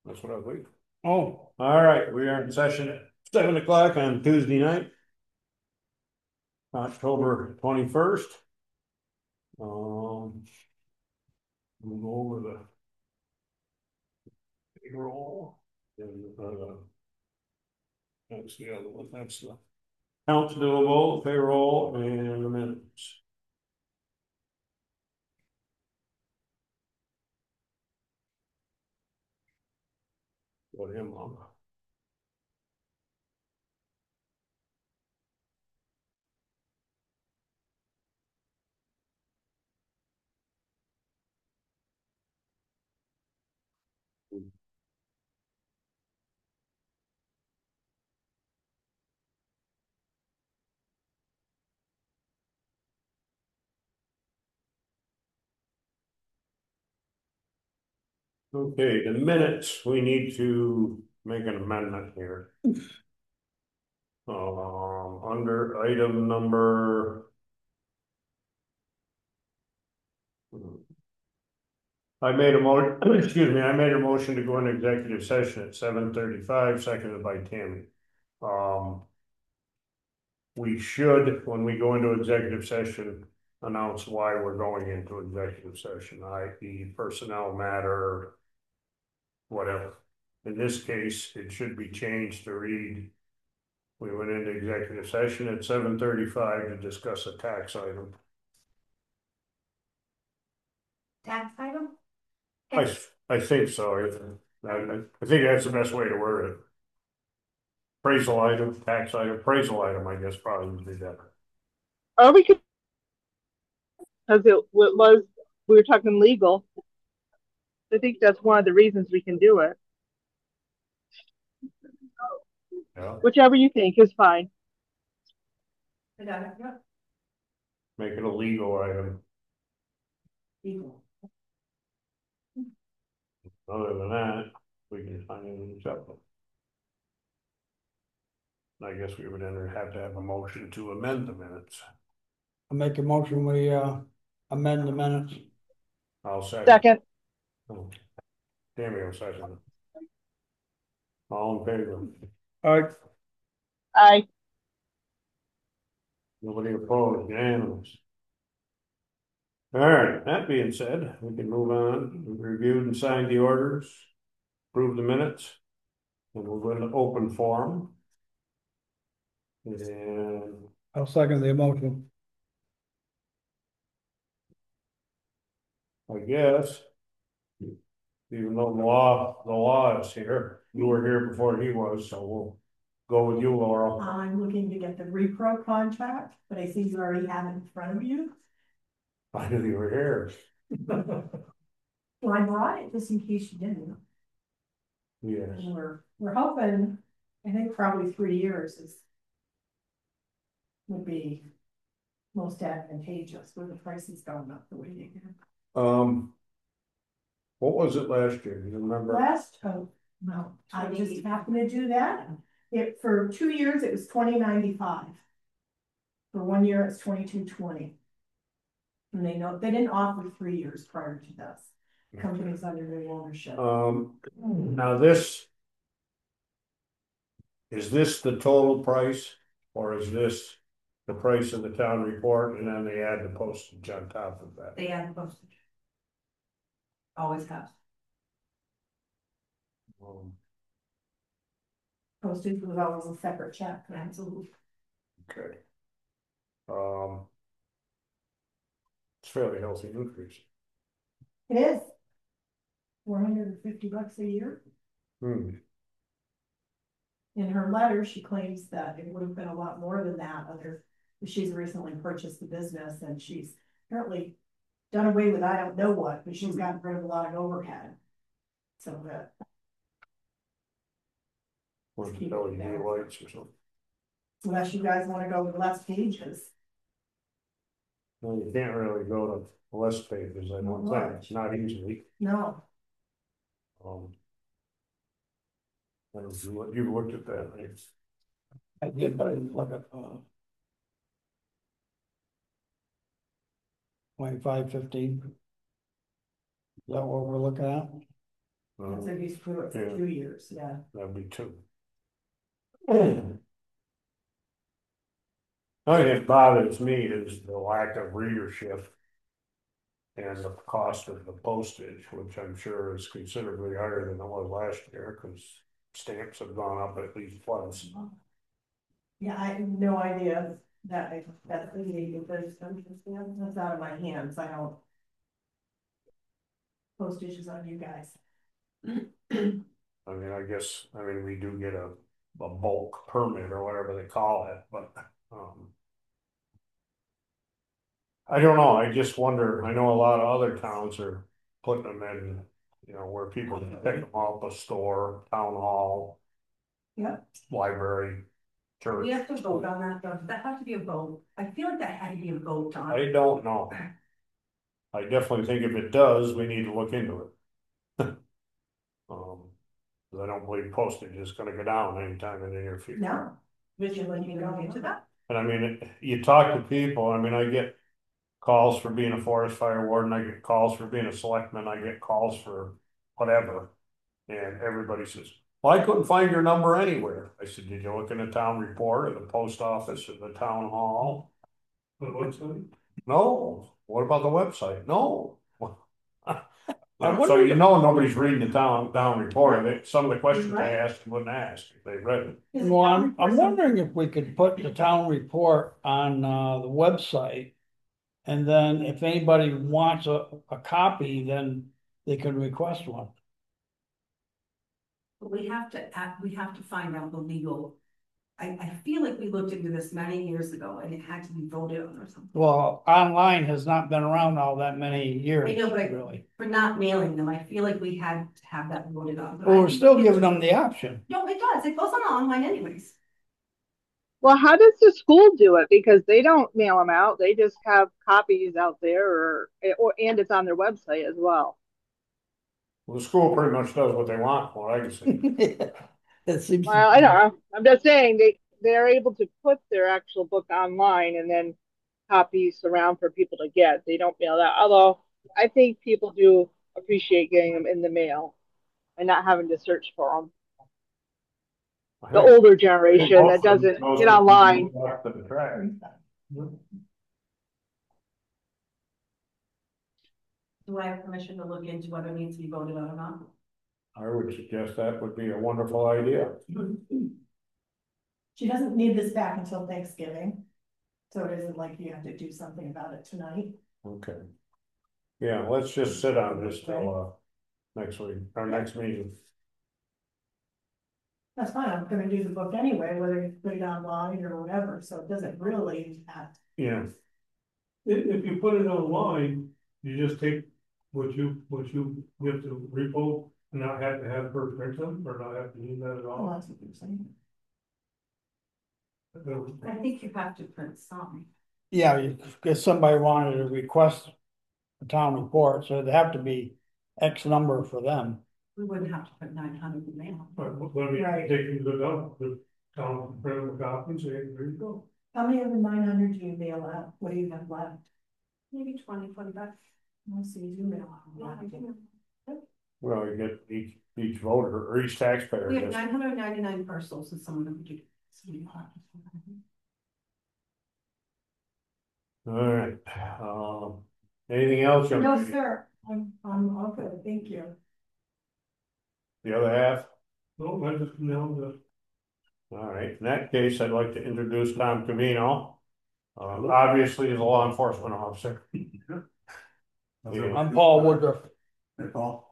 That's what I was waiting. Oh, All right, we are in session at 7 o'clock on Tuesday night, October 21st. We'll go over the payroll. And, that's the other one. That's the accounts doable, payroll, and the minutes. Put him on. Okay, the minutes, we need to make an amendment here. Under item number. I made a excuse me, I made a motion to go into executive session at 7:35, seconded by Tammy. We should, when we go into executive session, announce why we're going into executive session, i.e. personnel matter, whatever. In this case, it should be changed to read, we went into executive session at 7:35 to discuss a tax item. Tax item? I think so. I think that's the best way to word it. Appraisal item, tax item, appraisal item, I guess probably would be better. Or we could, because it was, we were talking legal. I think that's one of the reasons we can do it. Yeah, Whichever you think is fine. I got it, yep. make it a legal item. Legal. Other than that, we can find it acceptable. I guess we would then have to have a motion to amend the minutes. I make a motion, we amend the minutes. I'll second. Second. Oh, Tammy will second. All in favor? All right, Aye. Nobody opposed, unanimous. All right, that being said, we can move on. We reviewed and signed the orders, approved the minutes, and we'll go into open forum. And I'll second the motion. I guess, even though the law is here, you were here before he was, so we'll go with you, Laurel. I'm looking to get the repro contract, but I see you already have it in front of you. I knew you were here. Well, I brought it just in case you didn't. Yes. And we're hoping, I think probably 3 years would be most advantageous with the prices going up the way they did. What was it last year? Do you remember? No, I just happened to do that. For 2 years, it was $20.95. For 1 year, it's $22.20. And they didn't offer 3 years prior to this. Companies under new ownership. Now is this the total price, or is this the price of the town report and then they add the postage on top of that? They add postage. Always have. Postage was always a separate check, absolutely. Okay. It's fairly healthy increase. It is. $450 a year. In her letter, she claims that it would have been a lot more than that. She's recently purchased the business and she's apparently done away with I don't know what, but she's gotten rid of a lot of overhead. So that. Or LED lights or something. Unless you guys want to go with less pages. No, you can't really go to less pages, I don't think, not easily. No. I don't know what you looked at that, right? I did, but I didn't look at 2515. Is that what we're looking at? That's what he's through it for Yeah. 2 years, yeah. That'd be two. Only thing that bothers me is the lack of readership. And the cost of the postage, which I'm sure is considerably higher than it was last year, because stamps have gone up at least twice. Yeah, I have no idea that's illegal, but that's out of my hands, I don't. Postage is on you guys. I mean, we do get a bulk permit or whatever they call it, but, I don't know, I just wonder, I know a lot of other towns are putting them in, where people can pick them up, a store, town hall. Yep. Library, church. We have to vote on that, though. That has to be a vote. I feel like that had to be a vote on. I don't know. I definitely think if it does, we need to look into it. 'Cause I don't believe postage is gonna go down anytime in the near future. No. Would you like me to go into that? And I mean, you talk to people, I mean, I get calls for being a forest fire warden, I get calls for being a selectman, I get calls for whatever. And everybody says, well, I couldn't find your number anywhere. I said, did you look in the town report or the post office or the town hall? The website? No. What about the website? No. So nobody's reading the town report. Some of the questions they asked wouldn't ask if they read it. Well, I'm wondering if we could put the town report on, the website. And then if anybody wants a copy, then they can request one. But we have to find out the legal. I feel like we looked into this many years ago and it had to be voted on or something. Well, online has not been around all that many years, I know, but really. for not mailing them, I feel like we had to have that voted on. Well, we're still giving them the option. No, it does. It goes on online anyways. Well, how does the school do it? Because they don't mail them out. They just have copies out there and it's on their website as well. Well, the school pretty much does what they want, what I can see. It seems. Well, I don't know. I'm just saying they're able to put their actual book online and then copies around for people to get. They don't mail that. Although I think people do appreciate getting them in the mail and not having to search for them. The older generation that doesn't get online. Do I have permission to look into whether it needs to be voted on or not? I would suggest that would be a wonderful idea. She doesn't need this back until Thanksgiving. So it isn't like you have to do something about it tonight. Okay. Yeah, let's just sit on this till next week, our next meeting. That's fine, I'm gonna do the book anyway, whether you put it online or whatever, so it doesn't really impact. Yeah. If you put it online, you just take what you have to repo and not have to have her print them or not have to use that at Oh, all. that's what you're saying. I think you have to print some. Yeah, if somebody wanted to request a town report, so it'd have to be X number for them. We wouldn't have to put 900 in mail. But when we Right. take the town print them a copy, say, there you go. How many of the 900 do you mail out? What do you have left? Maybe 20 bucks. Let's see, you mail out. a Yeah, lot. I do. Well, you get each voter or each taxpayer We have gets. 999 parcels and some of them do. All right, anything else? No, sir, I'm all good, thank you. The other half? No, I just mailed the. All right, in that case, I'd like to introduce Tom Cavino. Obviously, he's a law enforcement officer. I'm Paul Woodruff. Hey, Paul.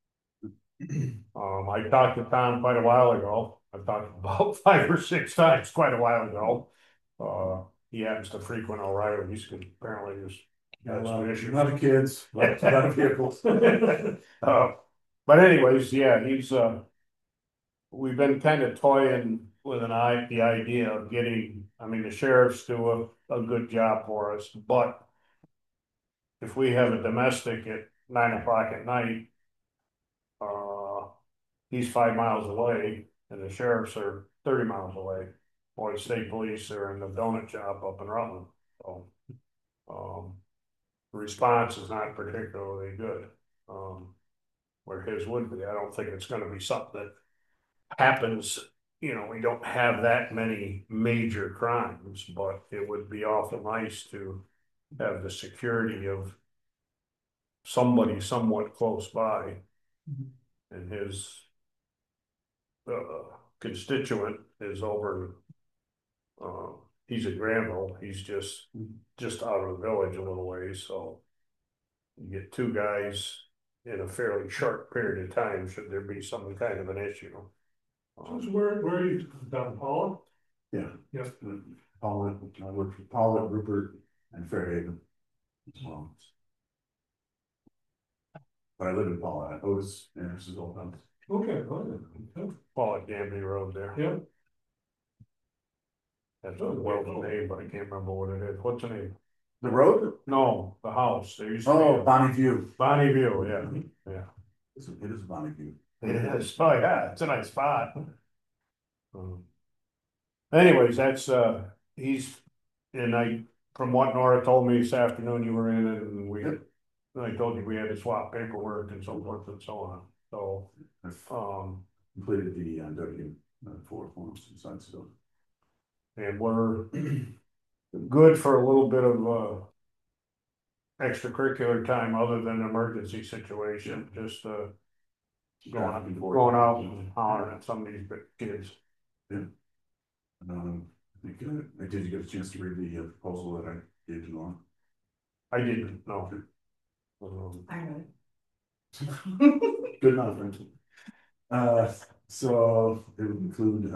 I talked to Tom quite a while ago. I've talked about 5 or 6 times quite a while ago. He happens to frequent O'Reilly's because apparently there's some issues. A lot of kids, a lot of vehicles. But anyways, yeah, we've been kind of toying with the idea of getting, the sheriffs do a good job for us, but if we have a domestic at 9 o'clock at night, he's 5 miles away and the sheriffs are 30 miles away. Or the state police are in the donut shop up in Rutland. So, the response is not particularly good. where his would be. I don't think it's gonna be something that happens, you know, we don't have that many major crimes, but it would be awful nice to have the security of somebody somewhat close by. And his constituent is over, he's at Granville, he's just out of the village a little ways, so you get two guys in a fairly short period of time, should there be some kind of an issue. So where are you, down Paula? Yeah. Yes. Paula, I work for Paula, Rupert, and Fairhaven as well. But I live in Paula, I was in this is old house. Okay, okay. Paul at Danby Road there. Yeah. That's a Welsh name, but I can't remember what it is. What's the name? The road? No, the house. There used to be Oh, a Bonnie View. Bonnie View, yeah, yeah. It is Bonnie View. It is. Oh, yeah, it's a nice spot. Anyways, that's, he's, and I, from what Nora told me this afternoon, you were in it and we, I told you we had to swap paperwork and so forth and so on, so, I've completed the W four forms and such, so. and we're good for a little bit of, extracurricular time other than an emergency situation, just, going out and hollering at some of these kids. Yeah. I think, did you get a chance to read the proposal that I gave to Norm? I didn't know. I know. Good enough, so it would include,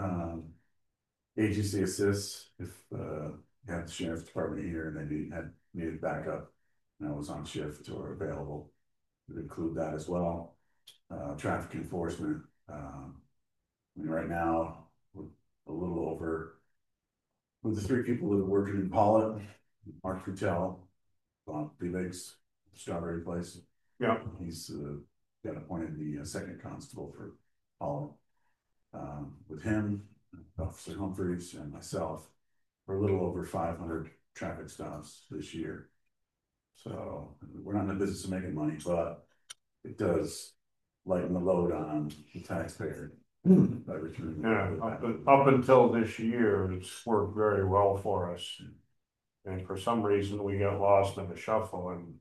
agency assists if, you had the sheriff's department here and they needed backup. And I was on shift or available, it would include that as well. Traffic enforcement, I mean, right now, we're a little over, with the three people that are working in Pollitt, Mark Frutel, B-Legs, Strawberry Place. Yeah. He's got appointed the second constable for Pollitt. With him, Officer Humphreys and myself, we're a little over 500 traffic stops this year. So we're not in the business of making money, but it does lighten the load on the taxpayer by returning. Yeah, up until this year, it's worked very well for us. And for some reason, we got lost in the shuffle and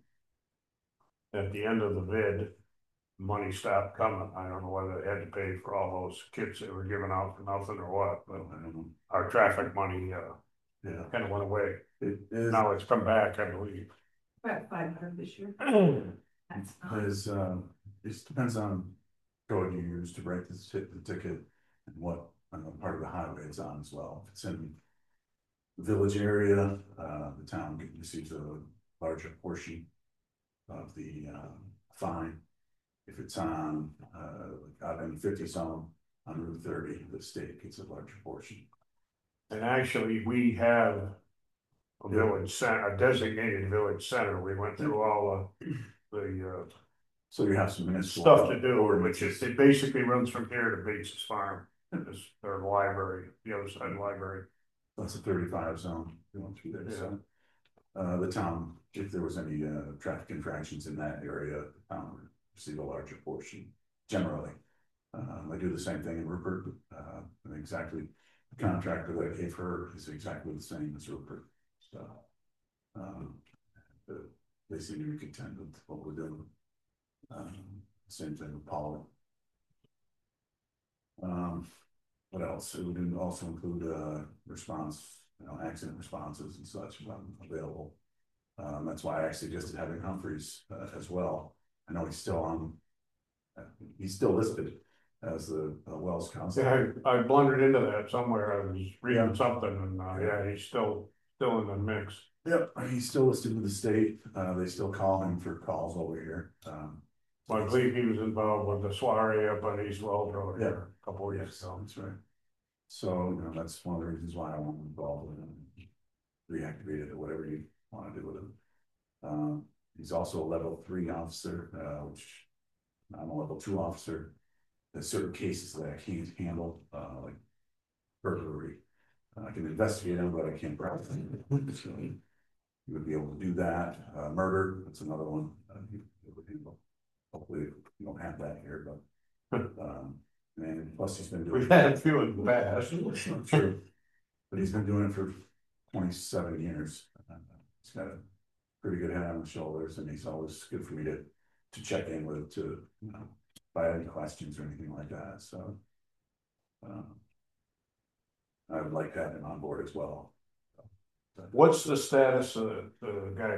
at the end of the bid, money stopped coming. I don't know whether they had to pay for all those kits that were given out for nothing or what, but our traffic money, Yeah, kind of went away. it is. Now it's come back, I believe. About 500 this year. That's not. It depends on code you use to write the ticket and what part of the highway it's on as well. If it's in the village area, the town receives a larger portion of the fine. If it's on out in 50 zone on Route 30, the state gets a larger portion. And actually, we have a village center, a designated village center. We went through all the So you have some municipal stuff to do, which is, it basically runs from here to Bates's Farm. It's their library, the other side of the library. That's a 35 zone going through there. So the town, if there was any traffic infractions in that area, the town would receive a larger portion generally. I do the same thing in Rupert. Exactly, the contractor that I gave her is exactly the same as Rupert. So they seem to be content with what we're doing. Same thing with Paul. What else? It would also include response, accident responses and such available. That's why I suggested having Humphreys as well. I know he's still listed as the Wells Council. Yeah, I blundered into that somewhere. I was reading something and yeah, he's still in the mix. Yep, he's still listed with the state. They still call him for calls over here. Well, I believe he was involved with the soiree up on East Wells Road Yeah. here a couple of years ago. That's right. So, that's one of the reasons why I want him involved with him. Reactivate it or whatever you want to do with him. He's also a level 3 officer, which I'm a level 2 officer. There's certain cases that I can't handle, like burglary. I can investigate them, but I can't prosecute them. So you would be able to do that. Murder, that's another one. He would handle. hopefully we don't have that here, but, and plus he's been doing. We've had a few in the past. True. But he's been doing it for 27 years. He's got a pretty good head on his shoulders, and he's always good for me to check in with, to, you know, if I have any questions or anything like that, so. I would like to have him on board as well. What's the status of the guy,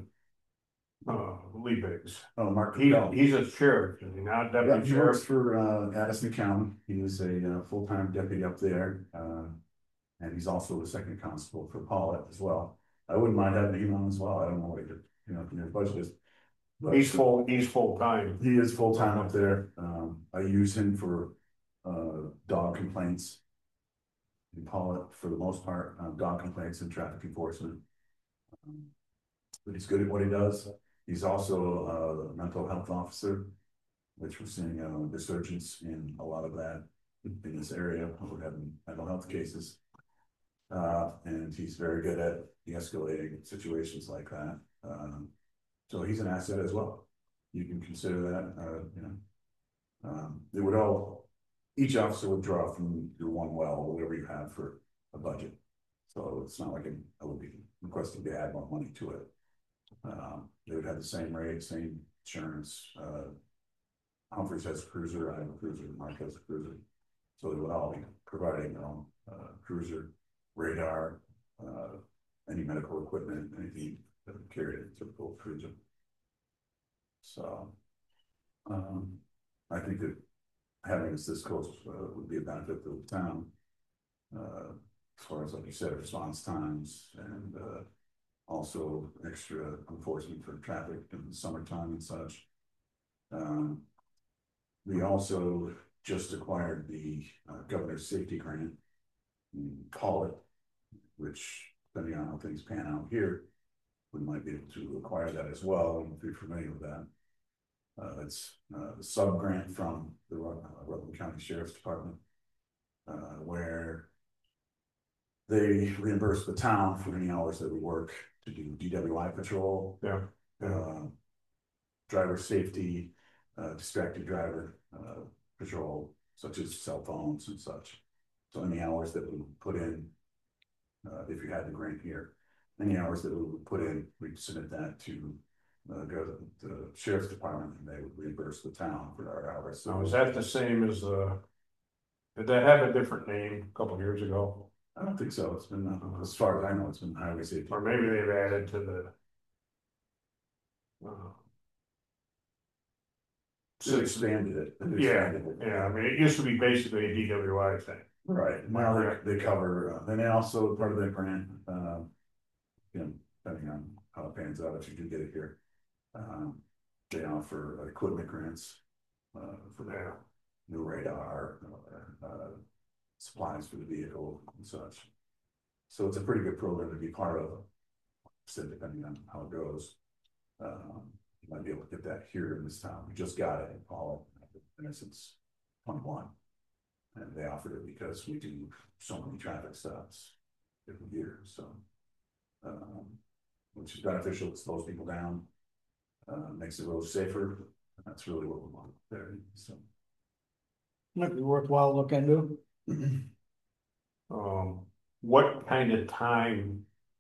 Lee Biggs? Oh, Mark. He's a sheriff, is he not Yeah, deputy he works sheriff? for Addison County. He was a full-time deputy up there. And he's also the second constable for Paulette as well. I wouldn't mind having him on as well. I don't know what he, you know, your budget is. But He's full time. he is full-time up there. I use him for dog complaints. And Paulette, for the most part, dog complaints and traffic enforcement. But he's good at what he does. He's also a mental health officer, which we're seeing a resurgence in a lot of that in this area. We're having mental health cases. And he's very good at de-escalating situations like that. So he's an asset as well. You can consider that, you know, they would all, each officer would draw from your one well, or whatever you have for a budget. So it's not like I would be requesting to add more money to it. They would have the same rate, same insurance. Humphreys has a cruiser, I have a cruiser, Mark has a cruiser. So they would all be providing their own cruiser, radar, any medical equipment, anything that would carry a typical cruiser. So I think that having us this close would be a benefit to the town. As far as, like you said, response times and also extra enforcement for traffic in the summertime and such. We also just acquired the governor's safety grant, call it, which depending on how things pan out here, we might be able to acquire that as well, if you're familiar with that. It's a sub grant from the Rutland County Sheriff's Department, where they reimburse the town for any hours that we work to do DWI patrol, driver safety, distracted driver patrol, such as cell phones and such. So any hours that we put in, if you had the grant here, any hours that we would put in, we'd submit that to go to the sheriff's department, and they would reimburse the town for our hours. So is that the same as did that have a different name a couple of years ago? I don't think so. It's been, as far as I know, it's been highway safety. Or maybe they've added to the. So expanded it. Yeah, I mean, it used to be basically a DWI thing. Right, now they cover, and then also part of that grant, you know, depending on how it pans out, if you do get it here. They offer equipment grants for that, new radar, supplies for the vehicle and such. So it's a pretty good program to be part of, so depending on how it goes. You might be able to get that here in this town. We just got it in Paul, and since 21. And they offered it because we do so many traffic stops every year, so which is beneficial. It slows people down, makes the roads safer, and that's really what we want there. So Might be worthwhile look into. What kind of time?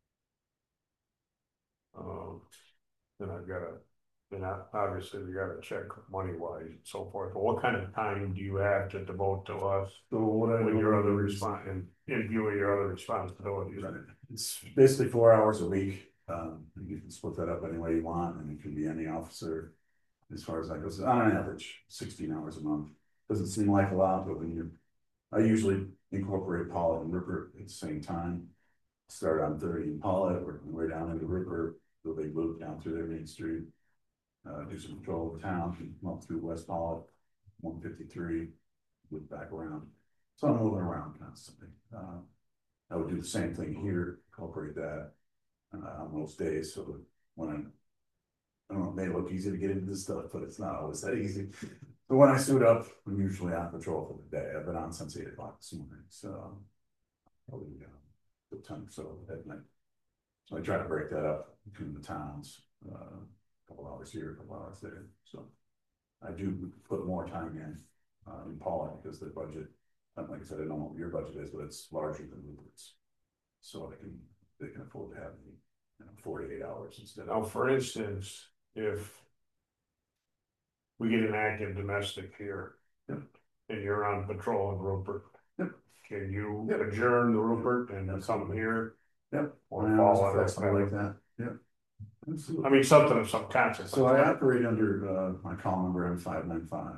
Then I've got to. And obviously we got to check money wise and so forth, but what kind of time do you have to devote to us? So what I with do your other is- in view of your other responsibilities? Right. It's basically 4 hours a week. You can split that up any way you want, and it can be any officer. As far as that goes, on an average, 16 hours a month. Doesn't seem like a lot, but when I usually incorporate Paulette and Rupert at the same time. Start on 30 in Paulette, working my way down into Rupert, so they move down through their main street. Do some patrol of the town, come up through West Paulette, 153, loop back around. So I'm moving around constantly. I would do the same thing here, incorporate that on most days. So when I don't know, it may look easy to get into this stuff, but it's not always that easy. But when I suit up, I'm usually on patrol for the day. I've been on since 8 o'clock this morning, so probably 10 or so at night. So I try to break that up between the towns. Couple hours here, couple hours there. So I do put more time in Paula, because the budget, like I said, I don't know what your budget is, but it's larger than Rupert's. So they can afford to have me, 48 hours instead Now, of. for instance, if we get an active domestic here. Yep. And you're on patrol in Rupert. Yep. Can you Yep. adjourn the Rupert and come here? Yep. Or I fall was under flexible like that? that, yep. Absolutely. I mean, something of some consequence. So I operate under my call number M595.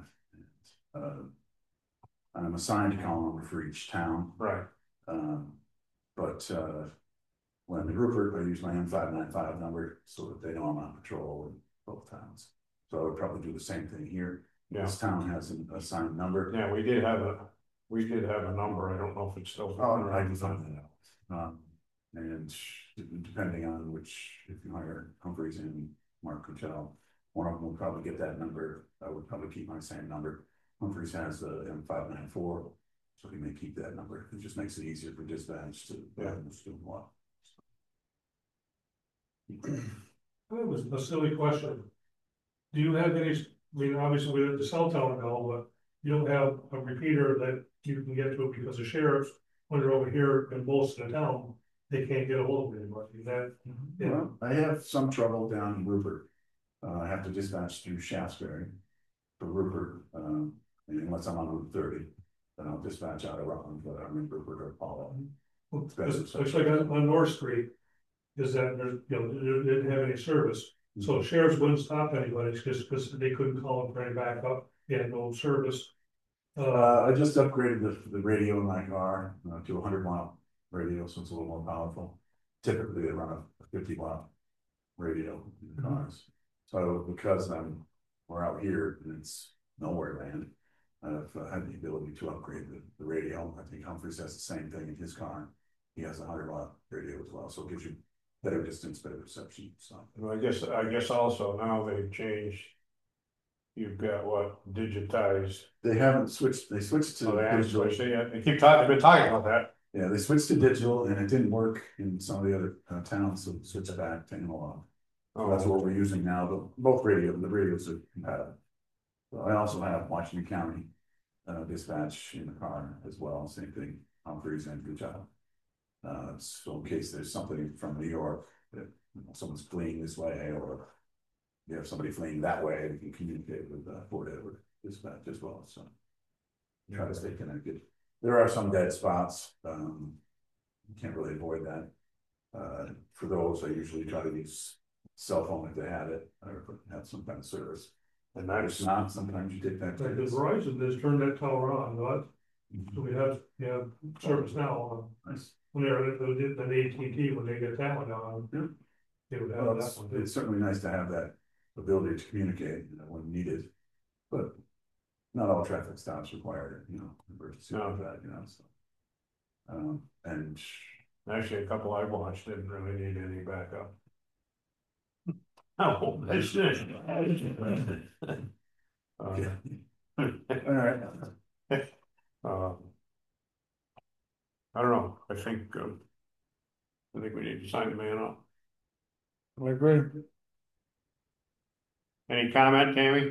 I'm assigned a call number for each town. Right. But when in Rupert, I use my M595 number so that they know I'm on patrol in both towns. So I would probably do the same thing here. Yeah. This town has an assigned number. Yeah, we did have a number. I don't know if it's still. Oh, I can find that out. And depending on if you hire Humphreys and Mark Cutel, one of them will probably get that number. I would probably keep my same number. Humphreys has the M594, so he may keep that number. It just makes it easier for dispatch to do what. That was a silly question. Do you have any, I mean, obviously we have the cell tower call, but you don't have a repeater that you can get to, because the sheriffs, when they're over here in most of the town, they can't get a hold of anybody. Is that, yeah. Well, I have some trouble down in Rupert. I have to dispatch through Shaftesbury for Rupert, and unless I'm on Route 30, then I'll dispatch out of Rutland, but I'm in Rupert or Apollo. Looks like on North Street, is that there's, they didn't have any service. So sheriffs wouldn't stop anybody just because they couldn't call them for any backup, they had no service. I just upgraded the radio in my car to a 100-watt radio, so it's a little more powerful. Typically, they run a 50-watt radio in the cars. So because we're out here and it's nowhere land, I've had the ability to upgrade the radio. I think Humphreys has the same thing in his car. He has a 100-watt radio as well, so it gives you better distance, better reception. So I guess also now they've changed. You've got what, digitized? they haven't switched. They switched to digital. They keep talking. They've been talking about that. Yeah, they switched to digital, and it didn't work in some of the other towns, so switched back to analog. So that's what we're using now. Both the radios are compatible. So I also have Washington County dispatch in the car as well. Same thing, Humphreys and good job. So in case there's something from New York that someone's fleeing this way, or you have somebody fleeing that way, we can communicate with Fort Edward dispatch as well. So try to stay connected. There are some dead spots. You can't really avoid that. For those, I usually try to use cell phone if they had it, or have some kind of service. And that is not, sometimes you take that. Like the Verizon has turned that tower on, right? So we have service now. Nice. When they're at AT&T, when they get that one on, they would have Well, that one. it's certainly nice to have that ability to communicate, when needed, but not all traffic stops require it, emergency like that, so. And Actually, a couple I watched didn't really need any backup. Oh, that's it. yeah. All right. I don't know. I think we need to sign the man up. I agree. Any comment, Tammy?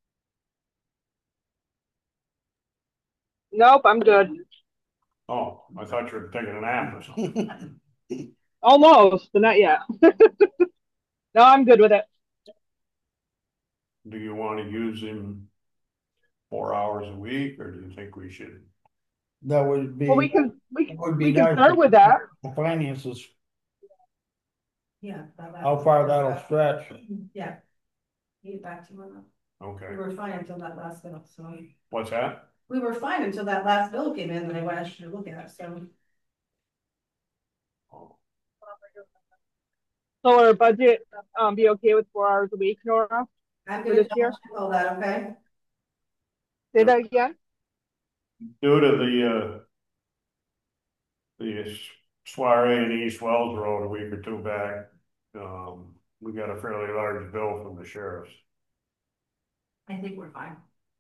Nope, I'm good. Oh, I thought you were taking a nap or something. Almost, but not yet. No, I'm good with it. Do you want to use him 4 hours a week, or do you think we should? That would be. Well, we can nice start to- with that. The finances, Yeah. how far that'll stretch. Yeah. Get back to you on that. We Okay, were fine until that last bill, so. what's that? We were fine until that last bill came in that I asked you to look at, so. So our budget, be okay with 4 hours a week, Nora? I'm For gonna this year? all that, okay? Say that again? Due to the soiree in East Wells Road a week or two back, we got a fairly large bill from the sheriffs. I think we're fine.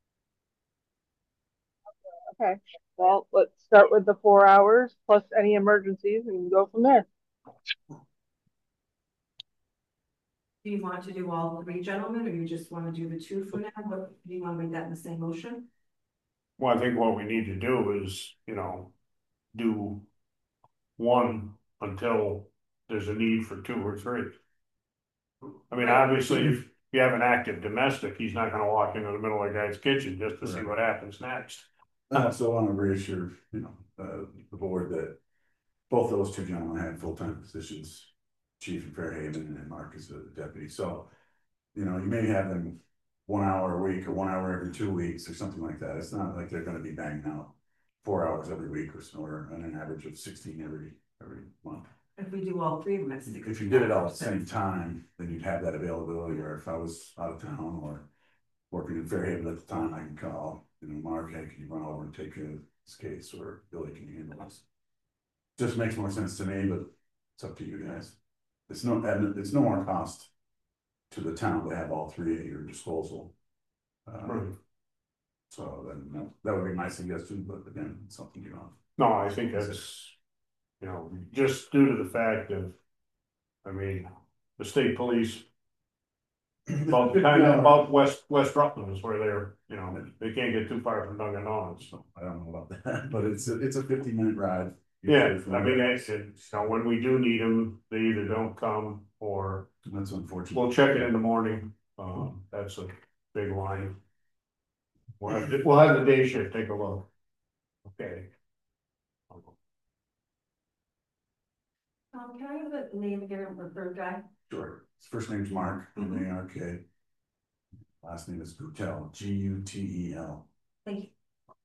Okay, well, let's start with the 4 hours plus any emergencies and go from there. Do you want to do all three gentlemen, or you just want to do the two for now? But do you want to make that in the same motion? Well, I think what we need to do is, do one until there's a need for two or three. I mean, obviously, if you have an active domestic, he's not gonna walk into the middle of the guy's kitchen just to see what happens next. I also want to reassure, the board that both those two gentlemen had full-time positions, Chief in Fairhaven and Mark as a deputy, so, you may have them 1 hour a week or 1 hour every 2 weeks or something like that. It's not like they're gonna be banging out 4 hours every week or so, or on an average of 16 every month. If we do all three of them, it's 60. If you did it all at the same time, then you'd have that availability, or if I was out of town or working in Fairhaven at the time, I can call, Mark, hey, can you run over and take care of this case, or Billy, can you handle this? Just makes more sense to me, but it's up to you guys. It's no more cost to the town to have all three at your disposal. Right. So then that would be my suggestion, but again, it's something you know. No, I think that's, just due to the fact of, I mean, the state police. About West Rutland is where they're, they can't get too far from Dunkin' Donuts, so. I don't know about that, but it's a 50-minute ride. Yeah, I mean, that's it, so when we do need them, they either don't come or That's unfortunate. we'll check it in the morning, that's a big line. We'll have the day shift, take a look. Okay. Can I have the name again of the third guy? Sure. His first name's Mark, M-A-R-K. Last name is Gutel, G-U-T-E-L. Thank you.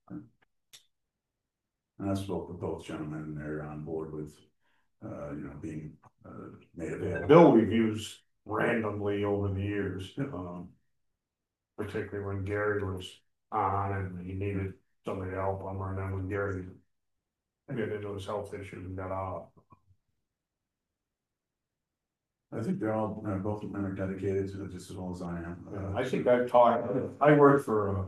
And that's both gentlemen, they're on board with, being made available. Bill reviews randomly over the years, particularly when Gary was on and he needed somebody to help him, or then when Gary got into his health issues and got off. I think they're all, both of them are dedicated to it just as well as I am. I think I've taught, I worked for,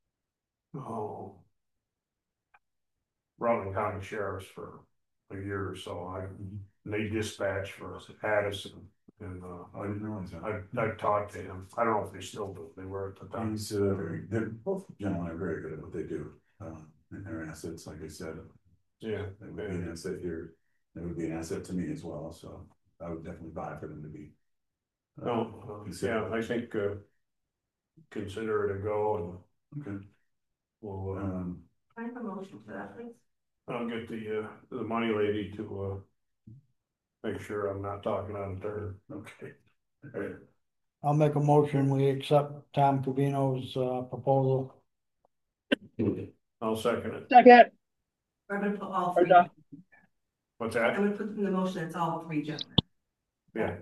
Rutland County Sheriff's for a year or so. They dispatched for Addison, and I didn't realize that. I've talked to him. I don't know if they still do. They were at the time. They're both gentlemen are very good at what they do. And their assets, like I said. Yeah. They would be an asset here. They would be an asset to me as well, so I would definitely buy for them to be. Yeah, I think consider it a go, and Okay. we'll Can I have a motion for that, please? I'll get the money lady to make sure I'm not talking on turn. Okay. All right. I'll make a motion, we accept Tom Covino's proposal. I'll second it. Second, I'm gonna put all or three. done. What's I'm that? gonna put in the motion, it's all three gentlemen. Yeah.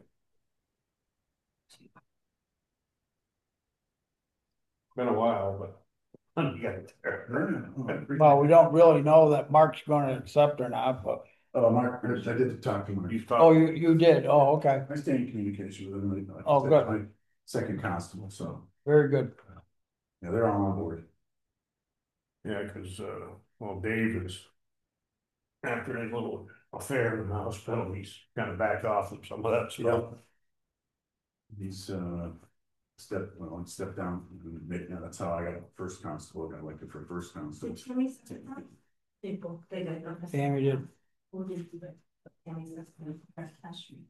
Been a while, but. You got it there. Well, we don't really know that Mark's gonna accept or not, but, Oh, Mark, I did talk to Mark. You've oh, talked, you did, oh, okay, I stay in communication with them. Oh, good. My second constable, so, very good. yeah, they're all on board. yeah, cause Dave is. After his little affair in the hospital, he's kind of backed off from some of that stuff. He's stepped down, that's how I got first constable, I got elected for first constable. Can we set it up? People, they did. Tammy did. We'll do it. Tammy's just gonna press cash streets.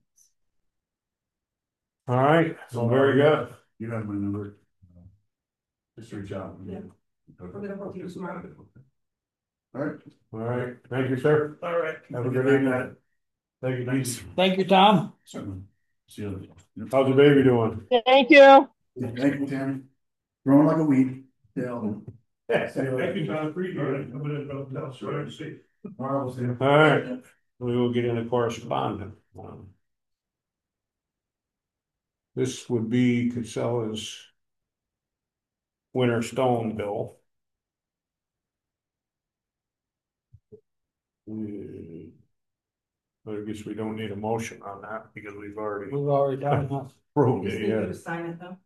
All right, so very good. You have my number. Just reach out. Yeah. We're gonna hold you tomorrow. All right. All right, thank you, sir. All right. Have a good evening. Thank you, thanks. Thank you, Tom. Certainly. See you later. How's the baby doing? Thank you. Thank you, Tammy. Growing like a weed. Yeah. Thank you, John, for your, I'm gonna go tell, sure, to see. All right, we will get into correspondence. This would be Casella's winter stone bill. But I guess we don't need a motion on that because we've already We've already done that. approved Just it, need you yeah. to sign it though.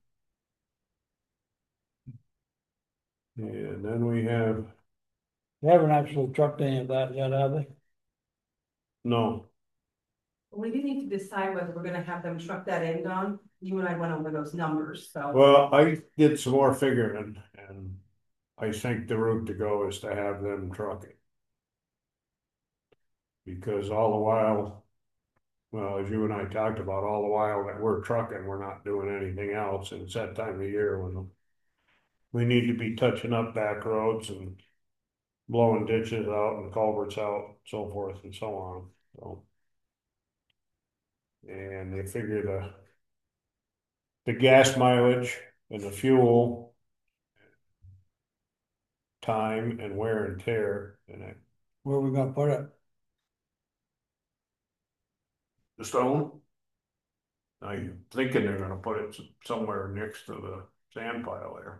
And then we have, They haven't actually trucked any of that yet, have they? no, We do need to decide whether we're gonna have them truck that in, Don. You and I went over those numbers, so. Well, I did some more figuring and I think the route to go is to have them truck it. Because all the while, well, as you and I talked about, all the while that we're trucking, we're not doing anything else, and it's that time of year when we need to be touching up back roads and blowing ditches out and culverts out, so forth and so on, so. And they figure the gas mileage and the fuel time and wear and tear and it. Where are we gonna put it? The stone? I'm thinking they're gonna put it somewhere next to the sand pile there.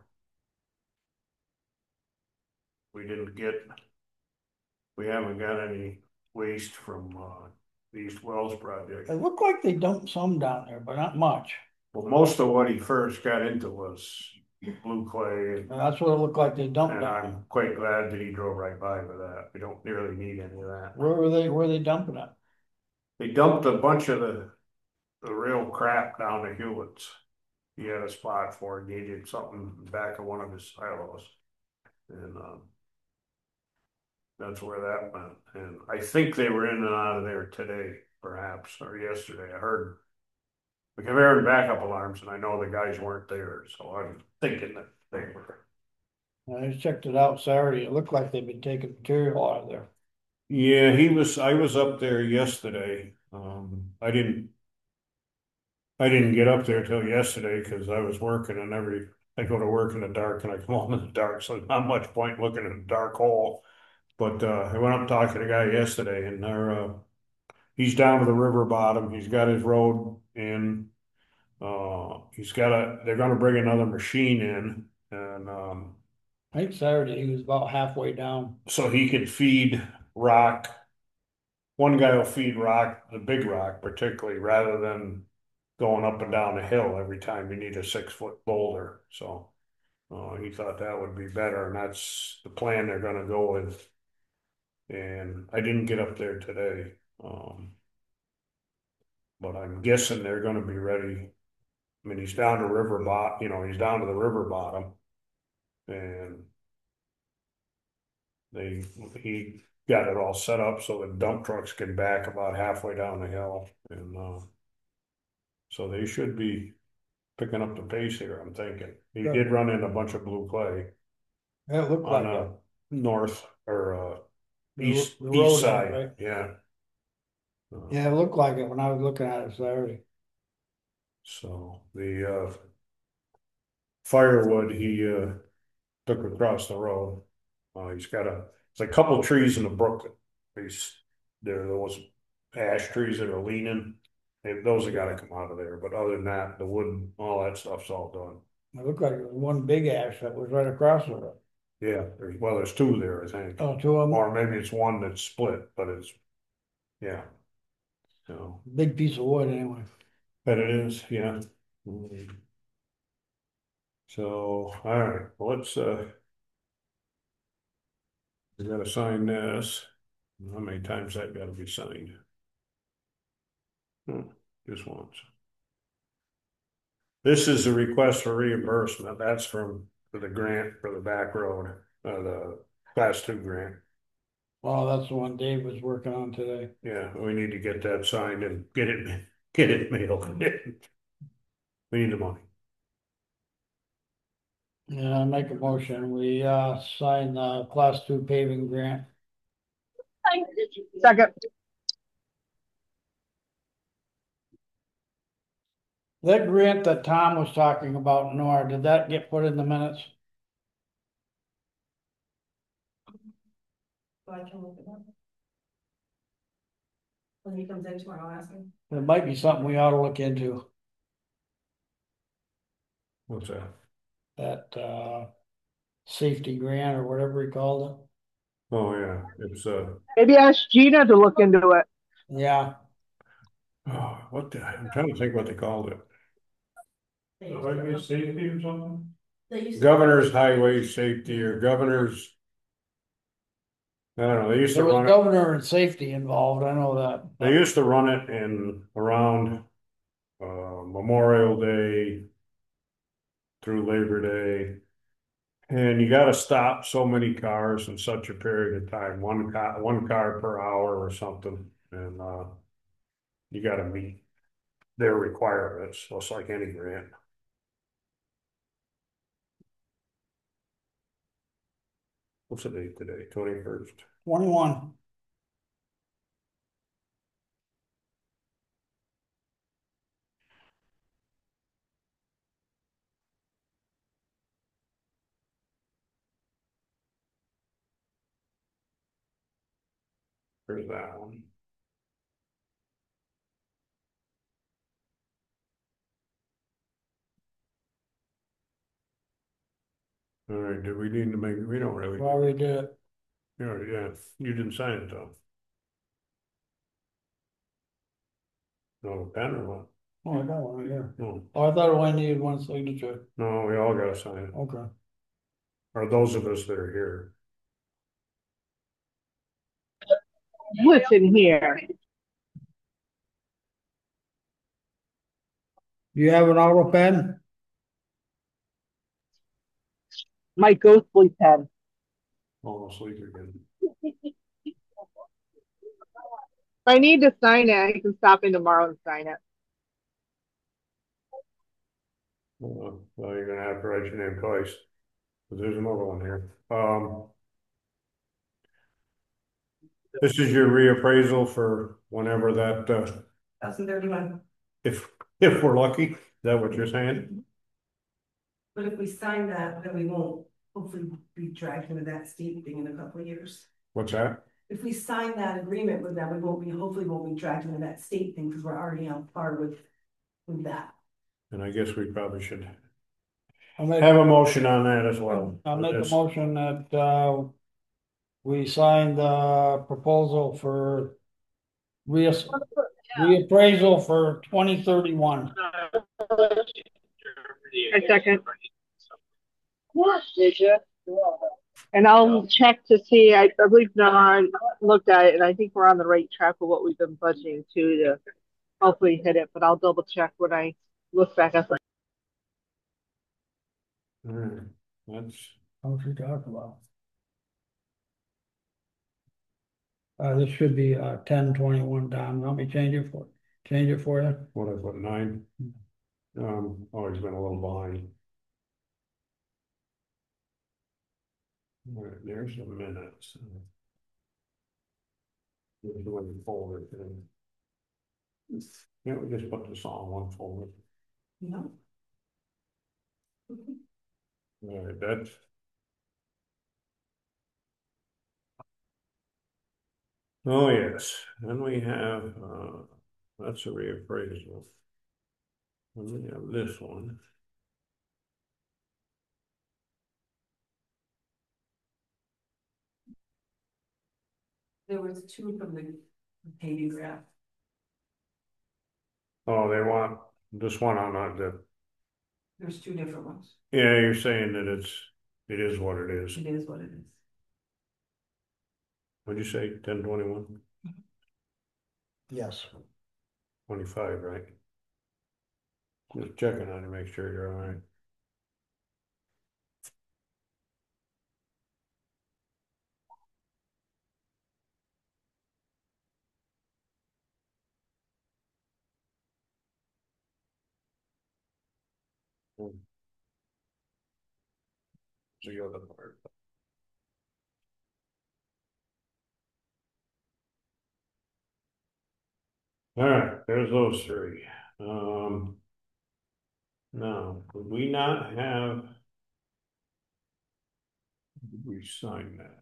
We haven't got any waste from, the East Wells project. It looked like they dumped some down there, but not much. Well, most of what he first got into was blue clay, And that's what it looked like they dumped and down. I'm quite glad that he drove right by with that. We don't really need any of that. Where are they dumping it? They dumped a bunch of the real crap down to Hewitt's. He had a spot for it, needed something back of one of his silos. And, that's where that went, and I think they were in and out of there today, perhaps, or yesterday, I heard. We have airing backup alarms, and I know the guys weren't there, so I'm thinking that they were. I just checked it out Saturday. It looked like they've been taking material out of there. Yeah, I was up there yesterday, I didn't get up there till yesterday, cause I was working and I go to work in the dark and I come home in the dark, so there's not much point looking at a dark hole. But I went up talking to a guy yesterday and he's down to the river bottom. He's got his road in. They're gonna bring another machine in and I think Saturday he was about halfway down. so he could feed rock. One guy will feed rock, the big rock particularly, rather than going up and down the hill every time you need a 6-foot boulder. So he thought that would be better, and that's the plan they're gonna go with. And I didn't get up there today. But I'm guessing they're gonna be ready. I mean, he's down to he's down to the river bottom. And he got it all set up so the dump trucks can back about halfway down the hill. And, so they should be picking up the pace here, I'm thinking. He Good. did run in a bunch of blue clay Yeah, it looked like on it. north or, east The road, side, right? yeah. Yeah, it looked like it when I was looking at it Saturday. So the firewood he took across the road. He's got there's a couple trees in the brook. Those ash trees that are leaning. Those have got to come out of there. But other than that, the wood, all that stuff's all done. It looked like it was one big ash that was right across the road. Yeah, there's two there, I think. Oh, two of them? Or maybe it's one that's split, but yeah. So. Big piece of wood anyway. But it is, yeah. So, all right, well, we gotta sign this. How many times that gotta be signed? Just once. This is a request for reimbursement. That's for the grant for the back road, the class 2 grant. Well, that's the one Dave was working on today. Yeah, we need to get that signed and get it mailed. We need the money. Yeah, I make a motion. We sign the class 2 paving grant. Second. That grant that Tom was talking about, Nora, did that get put in the minutes? So I can look it up. When he comes in tomorrow, I'll ask him. It might be something we ought to look into. What's that? That safety grant or whatever he called Oh, yeah, it's Maybe ask Gina to look into it. it. Yeah, oh, I'm trying to think what they called it. They The used highway to- safety or something? they used to- Governor's highway safety or governor's I don't know, they used to There was run it, governor and safety involved, I know that. they used to run it in around, Memorial Day through Labor Day. And you gotta stop so many cars in such a period of time, one car per hour or something, and, you gotta meet their requirements, just like any grant. What's the date today? 21st. 21. There's that one. All right, do we need to make, we don't really, Already did it. yeah, you didn't sign it though. No, pen or what? Oh, I got one right here. No, Oh, I thought I only needed one signature. no, we all gotta sign it, Okay. or those of us that are here. Listen here. You have an auto pen? My ghostly pen. Almost sleep again. If I need to sign it, I can stop in tomorrow and sign it. Well, you're gonna have to write your name twice, 'cause there's another one here. This is your reappraisal for whenever that, 2031. if we're lucky, is that what you're saying? But if we sign that, then we won't hopefully be dragged into that state thing in a couple of years. What's that? If we sign that agreement with them, we hopefully won't be dragged into that state thing because we're already on par with that. And I guess we probably should I'll make, have a motion on that as well. I'll make a This- motion that, we signed the proposal for reappraisal for 2031. A second. Did you? And I'll check to see, I believe Don looked at it and I think we're on the right track with what we've been budgeting to hopefully hit it, but I'll double check when I look back at the. All right, that's, What you talking about? This should be 1021 down. Let me change it for you. what I put, 9? Always been a little behind. All right, there's the minutes. There's the one folder thing. Yeah, we just put this on one folder. No. All right, that's. Oh, yes, then we have, that's a reappraisal. And we have this one. There was 2 from the paving graph. Oh, they want this one on the, There's 2 different ones. yeah, you're saying that it is what it is. It is what it is. What'd you say, 1021? Yes. 25, right? Just checking on you, make sure you're all right. The other part. All right, there's those 3. Now, would we not have? Did we sign that?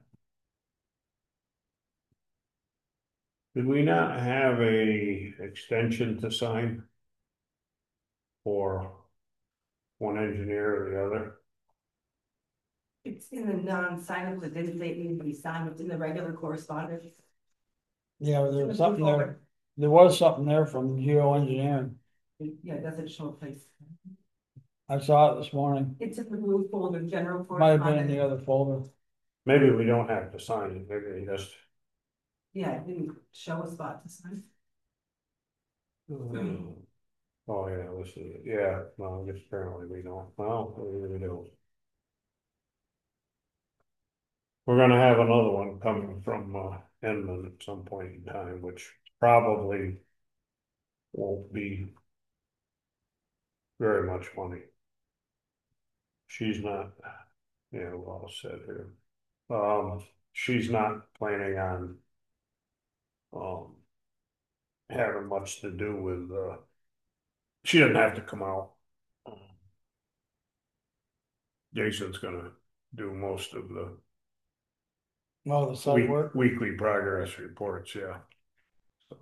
Did we not have a extension to sign? For one engineer or the other? It's in the non-signable, it didn't say it needed to be signed, it's in the regular correspondence. Yeah, there was something there. There was something there from geoengineering. Yeah, it doesn't show a place. I saw it this morning. It's in the blue folder, general Might have been in correspondence. the other folder. maybe we don't have to sign it, maybe we just. Yeah, it didn't show a spot to sign. Oh, yeah, this is, yeah, well, I guess apparently we don't, well, maybe we do. We're gonna have another one coming from, Inman at some point in time, which probably won't be very much money. She's not, yeah, well said here. She's not planning on, um, having much to do with, she doesn't have to come out. Jason's gonna do most of the well, the site work, weekly progress reports, yeah. So,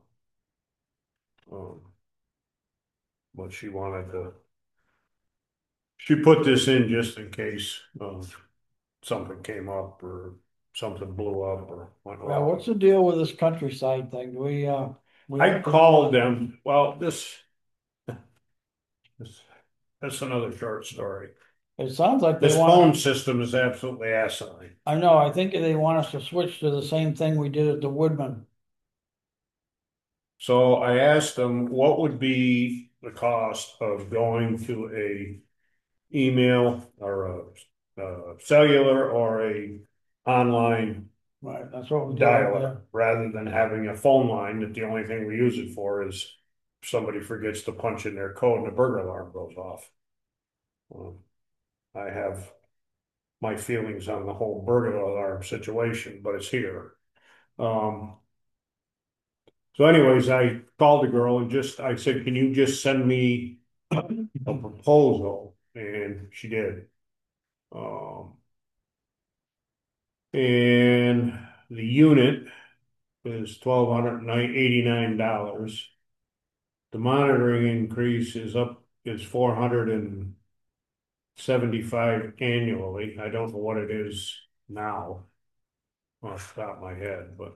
but she wanted to. She put this in just in case, something came up or something blew up or went well, wrong. what's the deal with this countryside thing? We I have to- called them, well, that's another short story. It sounds like This they phone want, system is absolutely asinine. I know, I think they want us to switch to the same thing we did at the Woodman. So I asked them, what would be the cost of going to a email or a cellular or a online Right, that's what we did. dial-up, rather than having a phone line that the only thing we use it for is somebody forgets to punch in their code and the burglar alarm goes off. I have my feelings on the whole burglar alarm situation, but it's here. So anyways, I called the girl and I said, can you just send me a proposal? And she did. And the unit is $1,289. The monitoring increase is 475 annually. I don't know what it is now off the top of my head, but,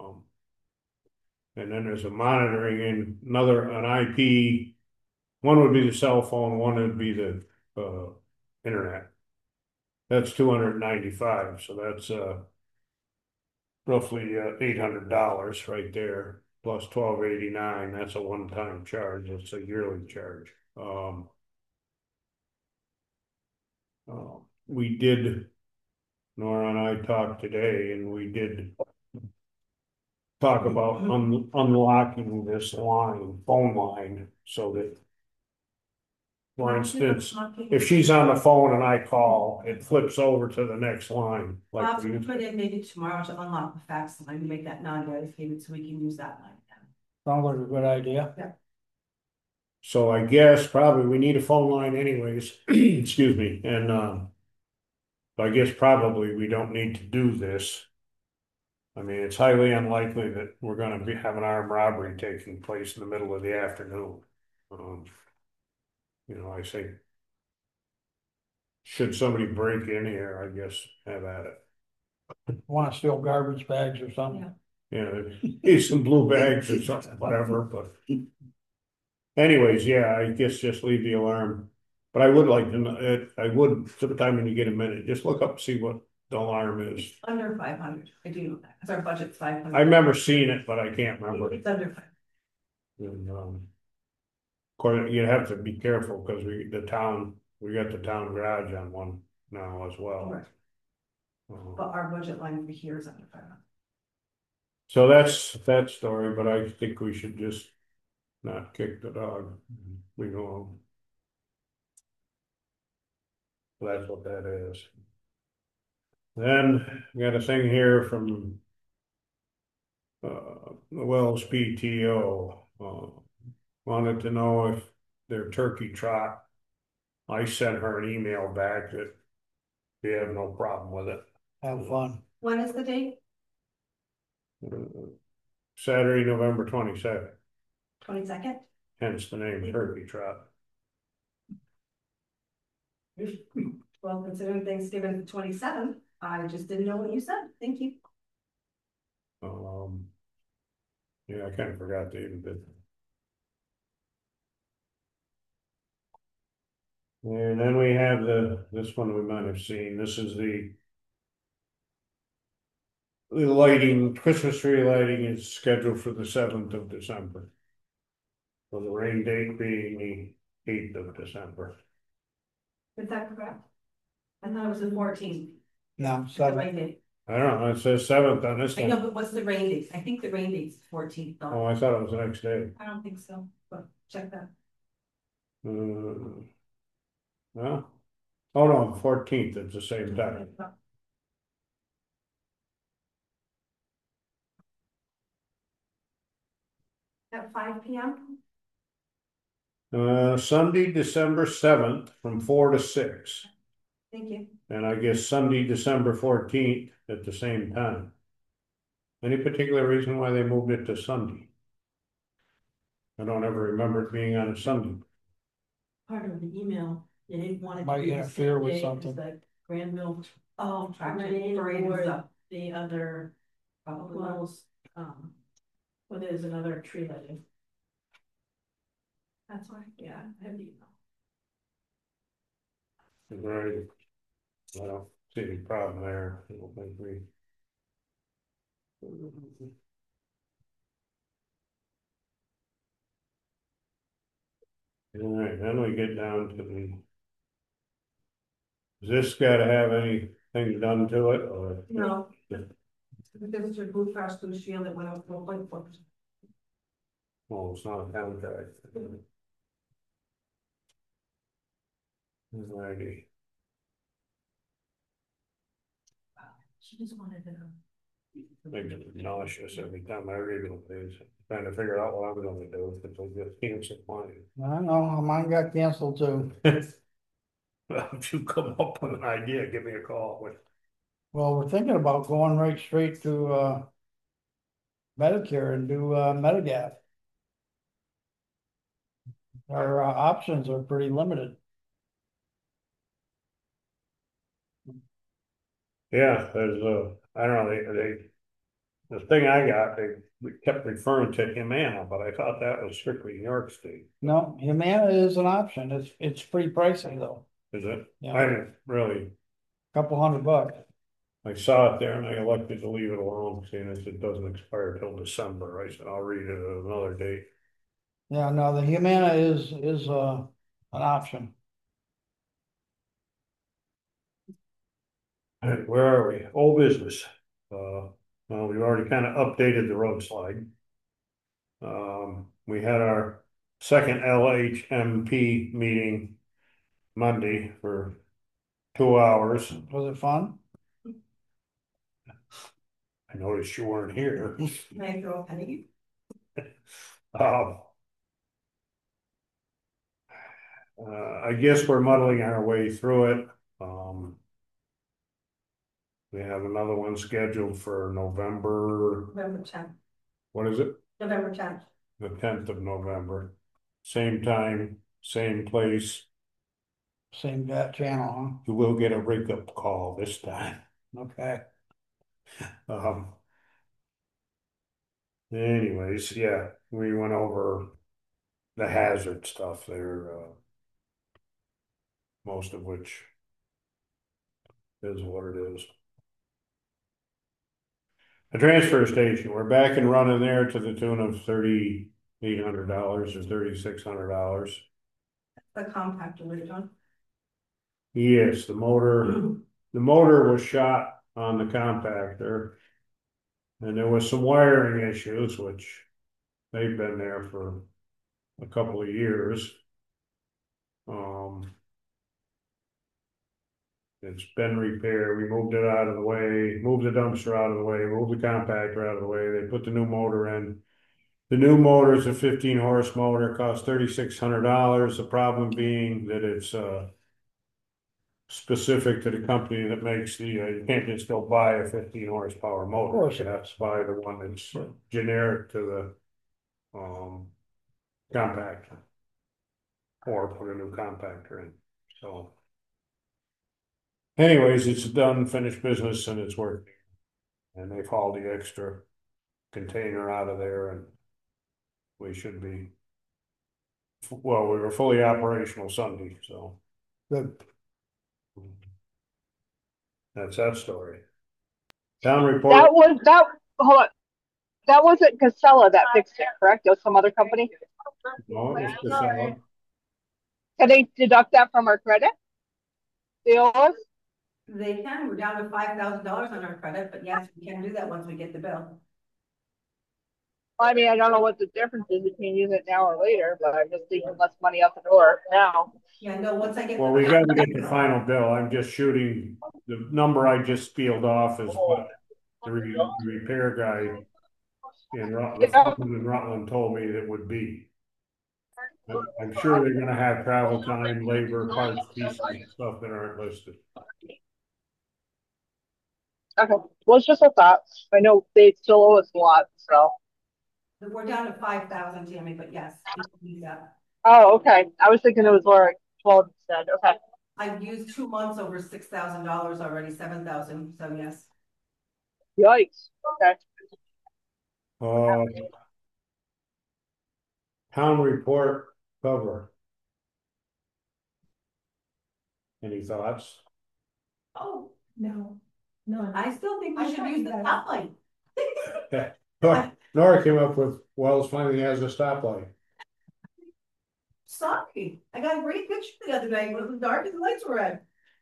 and then there's a monitoring and an IP. One would be the cell phone, one would be the, internet. That's 295, so that's, roughly, $800 right there, plus 1289. That's a one-time charge. It's a yearly charge. We did, Nora and I talked today, and we did talk about unlocking this phone line, so that, for instance, if she's on the phone and I call, it flips over to the next line. Like Bob's gonna put in maybe tomorrow to unlock the fax line and make that non-dedicated so we can use that line. Sounds like a good idea. So I guess probably we need a phone line anyways, excuse me, and, I guess probably we don't need to do this. I mean, it's highly unlikely that we're gonna have an armed robbery taking place in the middle of the afternoon. I say, should somebody break in here, I guess, have at it. Want to steal garbage bags or something? Some blue bags or something, whatever, but. Anyways, yeah, I guess just leave the alarm. But I would like to know, I would, sometime when you get a minute, just look up, and see what the alarm is. Under 500, I do know that, because our budget's 500. I remember seeing it, but I can't remember. It's under 500. And, of course, you have to be careful, because we got the town garage on one now as well. Right. But our budget line for here is under 500. So that's that story, but I think we should just not kick the dog. We go on. That's what that is. Then we got a thing here from, the Wells PTO, wanted to know if their turkey trot. I sent her an email back that we have no problem with it. Have fun. When is the date? Saturday, November 22nd, 22nd? hence the name Turkey Trot. Well, considering Thanksgiving the 27th, I just didn't know what you said. Thank you. Yeah, I kind of forgot to even bid. And then we have this one we might have seen. This is the the lighting, Christmas tree lighting is scheduled for the 7th of December. So the rain date being the 8th of December. Is that correct? I thought it was the 14th. No, The 7th. rain date. I don't know, it says 7th on this I know, one. but what's the rain date? I think the rain date's 14th Oh, though. I thought it was the next day. I don't think so, but check that. Well, oh no, 14th at the same time. At 5 p.m.? Sunday, December 7th from 4 to 6. Thank you. And I guess Sunday, December 14th at the same time. Any particular reason why they moved it to Sunday? I don't ever remember it being on a Sunday. Part of the email, they didn't want it to Might be the interfere same with day as something. the Grand Mill Oh, Parade parade and or stuff. the other Probably not. wells, well, there's another tree lighting. That's why. Yeah, I have the email. Right. I don't see any problem there. I don't think we. All right, then we get down to the. Does this gotta have anything done to it or? No. This is your Blue Cross Blue Shield that went out for like what? Well, it's not a contract. Alrighty. She just wanted to know. Makes me nauseous every time I read it. Trying to figure out what I'm gonna do if I just cancel mine. I know, mine got canceled too. Well, if you come up with an idea, give me a call. Well, we're thinking about going right straight to, Medicare and do, Medigap. Our, options are pretty limited. Yeah, there's I don't know, the thing I got, we kept referring to Humana, but I thought that was strictly New York State. No, Humana is an option. It's pretty pricey though. Is it? Yeah. I didn't really, Couple $100. I saw it there and I elected to leave it alone, seeing as it doesn't expire till December. I said, I'll read it at another date. Yeah, no, the Humana is, an option. All right, where are we? Old business. Well, we've already kind of updated the road slide. We had our second LHMP meeting Monday for 2 hours. Was it fun? I noticed you weren't here. Can I throw a penny? I guess we're muddling our way through it. We have another one scheduled for November, November 10th. what is it? November 10th. The 10th of November. Same time, same place. Same channel, You will get a wake-up call this time. huh? Okay. Anyways, yeah, we went over the hazard stuff there, most of which is what it is. The transfer station, we're back and running there to the tune of $3,800 or $3,600. The compactor we're doing. Yes, the motor was shot on the compactor. And there was some wiring issues, which they've been there for a couple of years. It's been repaired. We moved it out of the way, moved the dumpster out of the way, moved the compactor out of the way. They put the new motor in. The new motor is a 15 horse motor, cost $3,600. The problem being that it's specific to the company that makes you can't just go buy a 15 horsepower motor. Of course. You have to buy the one that's generic to the compactor. Or put a new compactor in, so. Anyways, it's a done, finished business and it's working. And they've hauled the extra container out of there and we should be. Well, we were fully operational Sunday, so. Good. That's that story. Town That report, was that. Hold on. That wasn't Casella that fixed it, correct? It was some other company. no, it was Casella. Can they deduct that from our credit? They owe us? They can, we're down to $5,000 on our credit, but yes, we can do that once we get the bill. I mean, I don't know what the difference is between using it now or later, but I'm just leaving less money out the door now. Yeah, no, once I get. Well, we gotta get the final bill. I'm just shooting, the number I just spelled off is what the repair guy in Rutland, Yeah. in Rutland told me it would be. I'm sure they're gonna have travel time, labor, parts, pieces, and stuff that aren't listed. Okay. Well, it's just a thought. I know they still owe us a lot, so. We're down to 5,000, Tammy, but yes, we can do that. Oh, okay. I was thinking it was more like 12 instead. Okay. I've used 2 months over $6,000 already, 7,000, so yes. Yikes. Okay. Town report cover. Any thoughts? Oh, no, no. I still think we should use the top light. Nora came up with, Wells finally has a stoplight. Sorry, I got a great picture the other night when it was dark and the lights were red.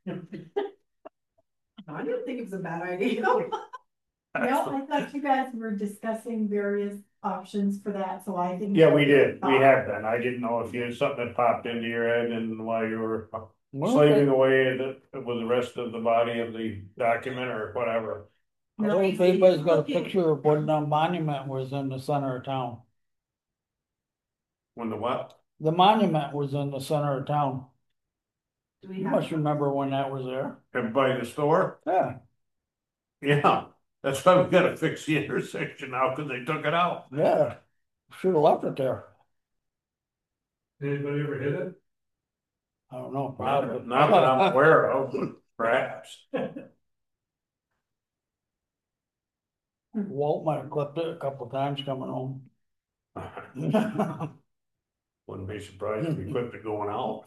I didn't think it was a bad idea. No, I thought you guys were discussing various options for that, so I didn't. Yeah, we did. We have been. I didn't know if you had something that popped into your head and while you were slaving away with the rest of the body of the document or whatever. I don't know if anybody's got a picture of when the monument was in the center of town. When the what? The monument was in the center of town. Do we You have? must remember when that was there. And by the store? Yeah, Yeah, that's why we gotta fix the intersection now, cause they took it out. yeah. Should have left it there. Anybody ever hit it? I don't know, probably. Not that I'm aware of, perhaps. Walt might have clipped it a couple times coming home. Wouldn't be surprised if we quit it going out.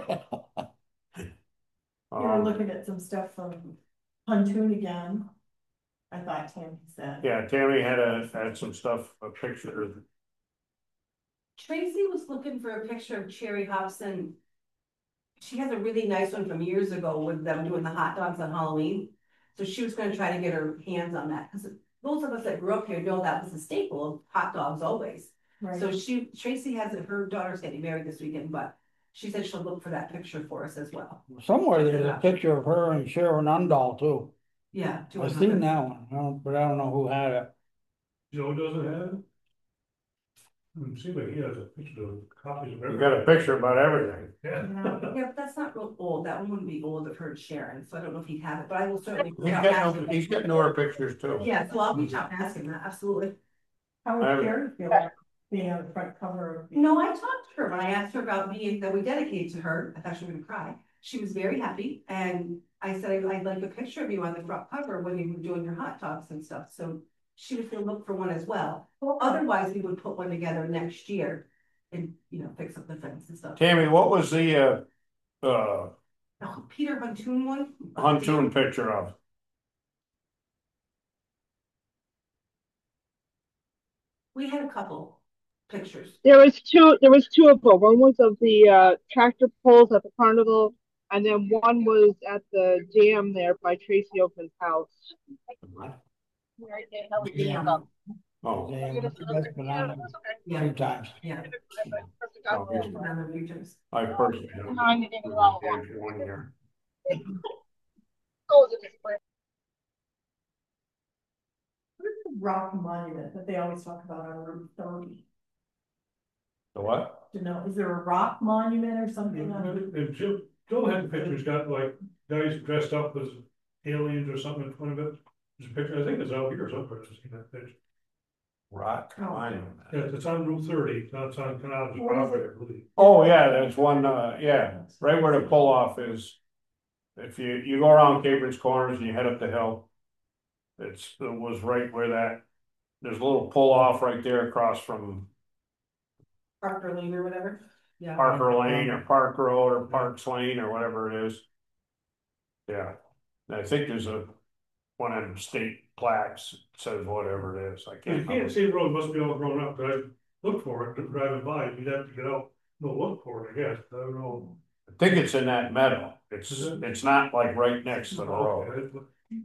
We were looking at some stuff from Pontoon again. I thought Tammy said. Yeah, Tammy had some stuff, a picture. Tracy was looking for a picture of Cherry Hobson. She has a really nice one from years ago with them doing the hot dogs on Halloween. So she was gonna try to get her hands on that, because those of us that grew up here know that was a staple of hot dogs always. Right. So Tracy has it, her daughter's getting married this weekend, but she said she'll look for that picture for us as well. Somewhere there's a picture of her and Sharon Undahl too. Yeah. I've seen that one, but I don't know who had it. Joe doesn't have it? It seems like he has a picture of copies of You everything. got a picture about everything. Yeah. Yeah, but that's not real old. That one wouldn't be old of her and Sharon, so I don't know if he'd have it, but I will certainly. He's getting newer pictures too. Yeah, so I'll reach out and ask him that, absolutely. How would Carrie feel about being on the front cover of? No, I talked to her when I asked her about being, that we dedicated to her. I thought she was gonna cry. She was very happy, and I said, I'd like a picture of you on the front cover when you were doing your hot dogs and stuff, so she was gonna look for one as well. Otherwise, we would put one together next year and, fix up the fence and stuff. Tammy, what was the Oh, Peter Huntoon one? Huntoon picture of? We had a couple pictures. There was two of them. One was of the tractor pulls at the carnival, and then one was at the dam there by Tracy Oakman's house. Yeah. Oh. That's been on it a few times. Yeah. Oh, Remember pictures. I personally don't. One year. What is the rock monument that they always talk about on Route 30? The what? Do you know, is there a rock monument or something on it? And Joe had the pictures, got like guys dressed up as aliens or something in front of it. There's a picture, I think it's out here somewhere, I've seen that picture. Rock monument. Yeah, it's on Route 30, it's on Canal. Oh, yeah, there's one, yeah, right where the pull off is. If you go around Cabrin's Corners and you head up the hill. It was right where there's a little pull off right there across from Parker Lane or whatever. Yeah. Parker Lane or Park Road or Parks Lane or whatever it is. Yeah, I think there's one of them state plaques says whatever it is, I You can't can't remember. say the road must be all grown up, but I look for it, driving by, you'd have to get out, no, look for it, I guess, I don't know. I think it's in that meadow, it's, Is it? it's not like right next to the road. Okay,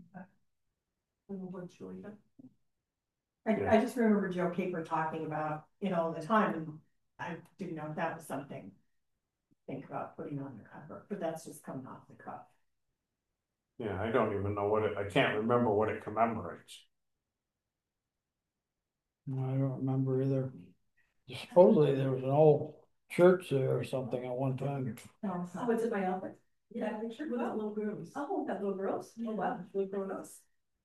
I just remember Joe Caper talking about, all the time, and I didn't know if that was something. to Think about putting on the cover, but that's just coming off the cuff. Yeah, I don't even know I can't remember what it commemorates. I don't remember either. Supposedly there was an old church there or something at one time. No, Oh, it's in my office. Yeah, picture with the little girls. Oh, that little girls. Oh, wow, little grown ups.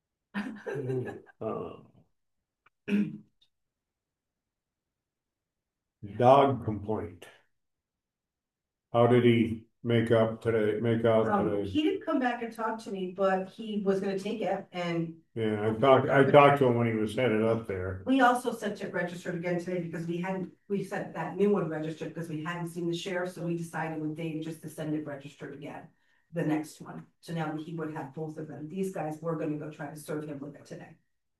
Dog complaint. How did he make out today? He didn't come back and talk to me, but he was gonna take it, and Yeah, I talked to him when he was headed up there. we also sent it registered again today because we sent that new one registered because we hadn't seen the sheriff, so we decided with Dave just to send it registered again. The next one, so now he would have both of them. These guys were gonna go try to serve him with it today.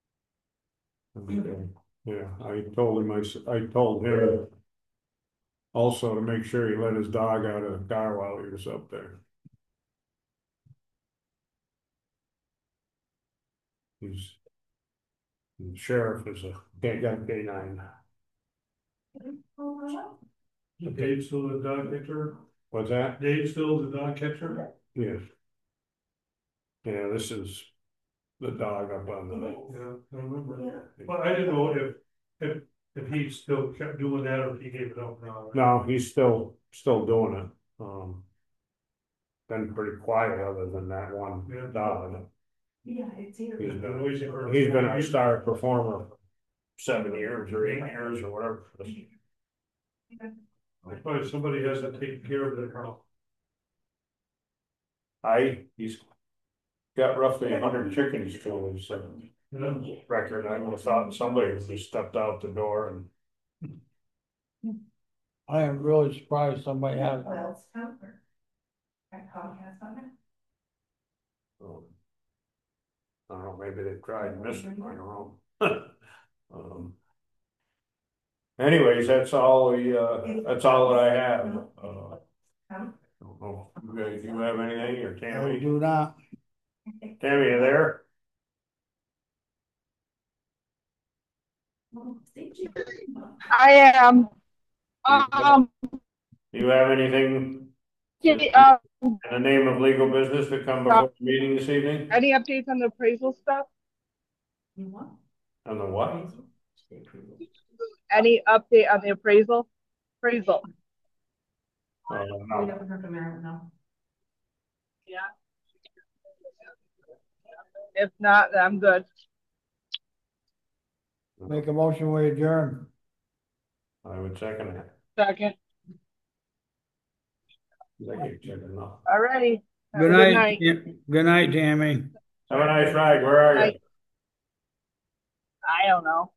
Okay. Yeah, I told him also to make sure he let his dog out of the car while he was up there. The sheriff is got K9. Dave still the dog catcher? What's that? Dave still the dog catcher? Yes. Yeah, this is the dog up on the. Yeah, I remember. Well, I didn't know if he still kept doing that or if he gave it up now. No, he's still doing it. Been pretty quiet other than that one dog. Yeah, it's here. He's been a star performer for 7 years or 8 years or whatever. Probably somebody has to take care of it, Carl. He's got roughly 100 chickens to his record. I would have thought somebody would have stepped out the door and. I am really surprised somebody has. I don't know, maybe they tried and missed it, I don't know. Anyways, that's all that I have. Don't know, you guys, do you have anything, or I Tammy? do not. Tammy, you there? I am. You have anything Yeah, in the name of legal business to come before the meeting this evening? any updates on the appraisal stuff? On the what? Any update on the appraisal? Appraisal. We No. never heard from Aaron, no. Yeah. If not, then I'm good. Make a motion, we adjourn. I would second it. Second. Alrighty. Have a Good night. Good night, Tammy. Have a nice ride, where are you? I don't know.